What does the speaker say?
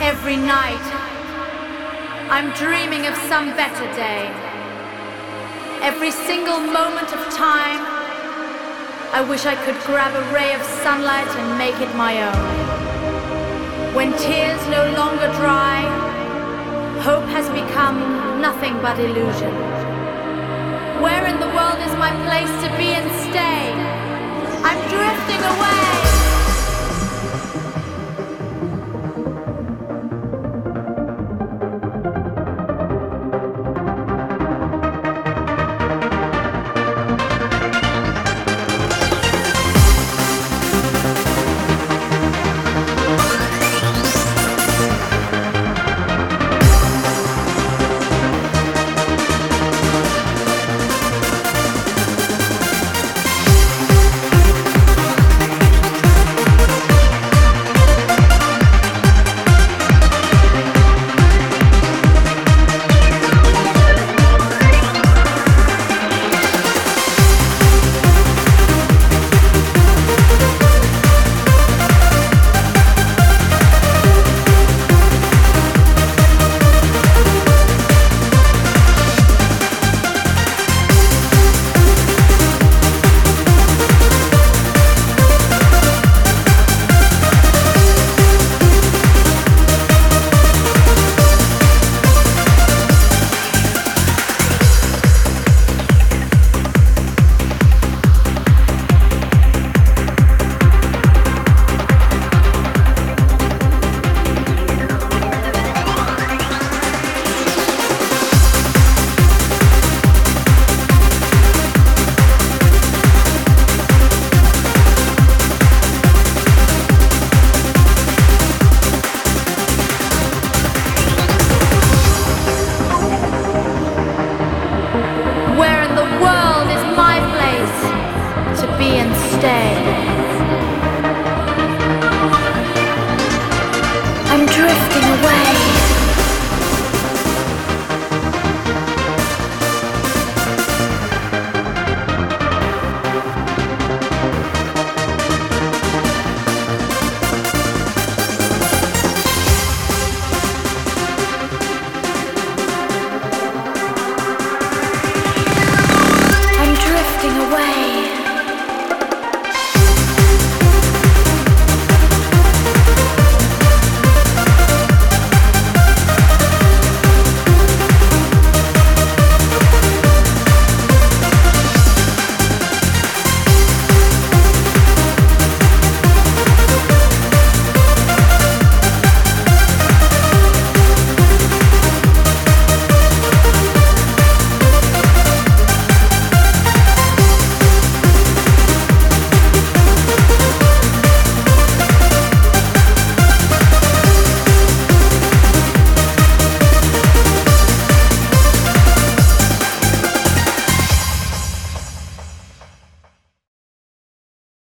Every night, I'm dreaming of some better day. Every single moment of time, I wish I could grab a ray of sunlight and make it my own. When tears no longer dry, hope has become nothing but illusion. Where in the world is my place to be and stay? I'm drifting away.